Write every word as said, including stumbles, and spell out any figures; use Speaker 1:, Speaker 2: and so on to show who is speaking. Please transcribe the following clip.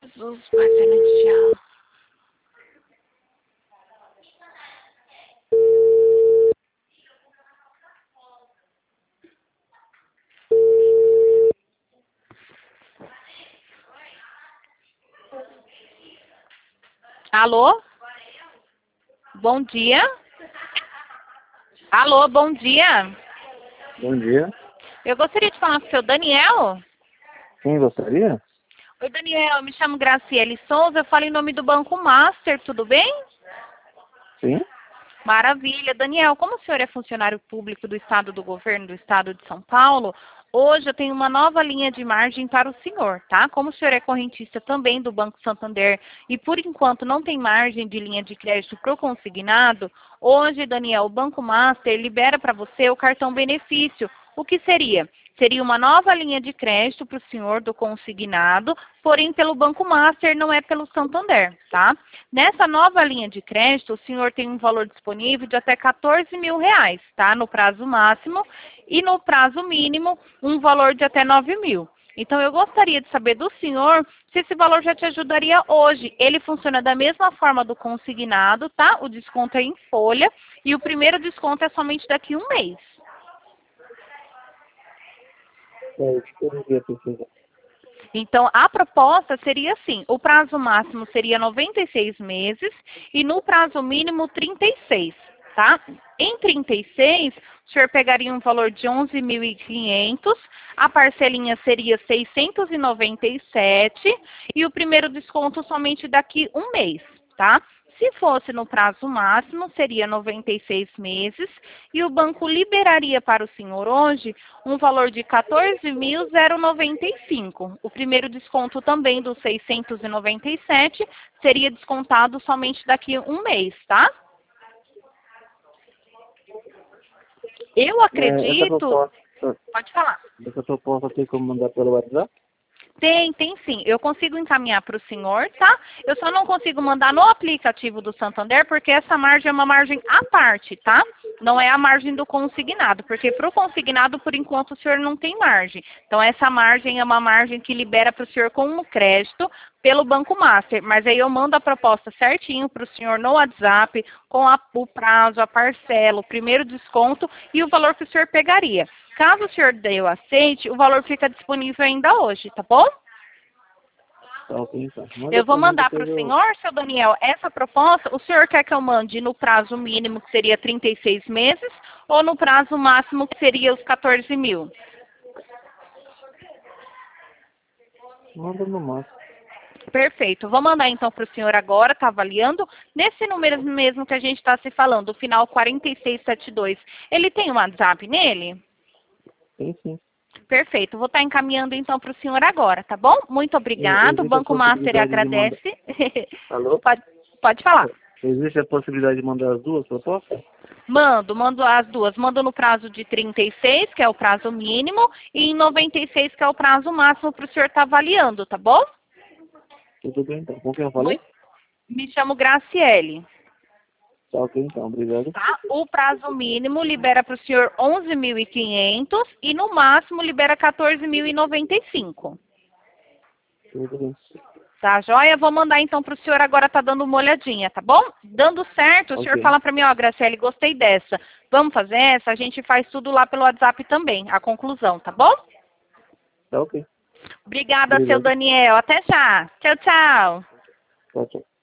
Speaker 1: Jesus, Pai Celestial. Alô? Bom dia. Alô, bom dia.
Speaker 2: Bom dia.
Speaker 1: Eu gostaria de falar com o seu Daniel.
Speaker 2: Quem gostaria?
Speaker 1: Oi, Daniel, eu me chamo Graciele Souza, eu falo em nome do Banco Master, tudo bem?
Speaker 2: Sim.
Speaker 1: Maravilha. Daniel, como o senhor é funcionário público do Estado do Governo do Estado de São Paulo, hoje eu tenho uma nova linha de margem para o senhor, tá? Como o senhor é correntista também do Banco Santander e, por enquanto, não tem margem de linha de crédito para o consignado, hoje, Daniel, o Banco Master libera para você o cartão benefício. O que seria? Seria uma nova linha de crédito para o senhor do consignado, porém pelo Banco Master, não é pelo Santander, tá? Nessa nova linha de crédito, o senhor tem um valor disponível de até quatorze mil reais, tá? No prazo máximo e no prazo mínimo, um valor de até nove mil. Então, eu gostaria de saber do senhor se esse valor já te ajudaria hoje. Ele funciona da mesma forma do consignado, tá? O desconto é em folha e o primeiro desconto é somente daqui a um mês.
Speaker 2: É, eu devia precisar.
Speaker 1: Então, a proposta seria assim, o prazo máximo seria noventa e seis meses e no prazo mínimo trinta e seis, tá? Em trinta e seis, o senhor pegaria um valor de onze mil e quinhentos, a parcelinha seria seiscentos e noventa e sete e o primeiro desconto somente daqui um mês, tá? Se fosse no prazo máximo, seria noventa e seis meses e o banco liberaria para o senhor hoje um valor de quatorze mil noventa e cinco. O primeiro desconto também dos seiscentos e noventa e sete seria descontado somente daqui a um mês, tá? Eu
Speaker 2: É, essa
Speaker 1: acredito...
Speaker 2: proposta,
Speaker 1: Pode falar.
Speaker 2: essa proposta tem como mandar pelo WhatsApp?
Speaker 1: Tem, tem sim. Eu consigo encaminhar para o senhor, tá? Eu só não consigo mandar no aplicativo do Santander, porque essa margem é uma margem à parte, tá? Não é a margem do consignado, porque para o consignado, por enquanto, o senhor não tem margem. Então, essa margem é uma margem que libera para o senhor como crédito pelo Banco Master. Mas aí eu mando a proposta certinho para o senhor no WhatsApp, com a, o prazo, a parcela, o primeiro desconto e o valor que o senhor pegaria. Caso o senhor dê o aceite, o valor fica disponível ainda hoje, tá bom?
Speaker 2: Tá, ok, então. Manda
Speaker 1: Eu vou
Speaker 2: pra mim,
Speaker 1: mandar para
Speaker 2: depois
Speaker 1: o
Speaker 2: eu...
Speaker 1: senhor, seu Daniel, essa proposta. O senhor quer que eu mande no prazo mínimo, que seria trinta e seis meses, ou no prazo máximo, que seria os quatorze mil?
Speaker 2: Manda no máximo.
Speaker 1: Perfeito. Vou mandar então para o senhor agora, tá avaliando. Nesse número mesmo que a gente está se falando, o final quatro seis sete dois. Ele tem um WhatsApp nele?
Speaker 2: Tem sim.
Speaker 1: Perfeito. Vou estar encaminhando então para o senhor agora, tá bom? Muito
Speaker 2: E-
Speaker 1: obrigado. O
Speaker 2: Existe a
Speaker 1: Banco Master
Speaker 2: possibilidade de mandar...
Speaker 1: agradece.
Speaker 2: Alô?
Speaker 1: pode, pode falar.
Speaker 2: Existe a possibilidade de mandar as duas propostas?
Speaker 1: Mando, mando as duas. Mando no prazo de trinta e seis, que é o prazo mínimo, e em noventa e seis, que é o prazo máximo para o senhor estar avaliando, tá bom?
Speaker 2: Tudo bem, então. Com quem eu falei?
Speaker 1: Muito, me chamo Graciele.
Speaker 2: Tá, ok, então. Obrigado.
Speaker 1: Tá? O prazo mínimo libera para o senhor onze mil e quinhentos e no máximo libera quatorze mil e noventa e cinco.
Speaker 2: Tudo bem.
Speaker 1: Tá, joia? Vou mandar então para o senhor agora, tá dando uma olhadinha, tá bom? Dando certo, o senhor
Speaker 2: Ok.
Speaker 1: fala para mim, ó, Graciele, gostei dessa. Vamos fazer essa? A gente faz tudo lá pelo WhatsApp também, a conclusão, tá bom?
Speaker 2: Tá, ok.
Speaker 1: Obrigada, seu
Speaker 2: Obrigado.
Speaker 1: Daniel. Até já. Tchau, tchau.
Speaker 2: Tchau, tchau.